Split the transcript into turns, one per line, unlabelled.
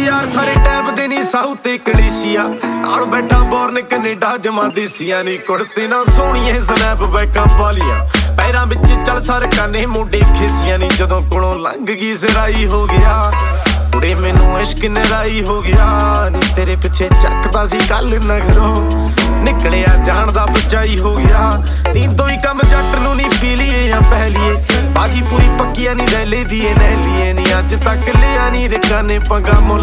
यार सारे टैब दे नी साहू ते कलेशिया नाल बैठा बोर्न कनेडा जमा देसिया नी कुड़ते ना सोहणिए स्नैप बैकां पालियां पैरां विच चल सरकां ने मुंडे खिसियां नी जदों कोलों लंघ गई सिराई हो गया कुड़े मैनू इश्क नराई हो गया नी तेरे पिछे चकदा सी कल नगरों निकलिया जान दा बचाई हो गया नींदों ही कम जट नू नी पी लीए या पह लीए बाजी पूरी पक्की नी रैले दी नह लीए नी अज तक लिया नी रिका ने पंगा।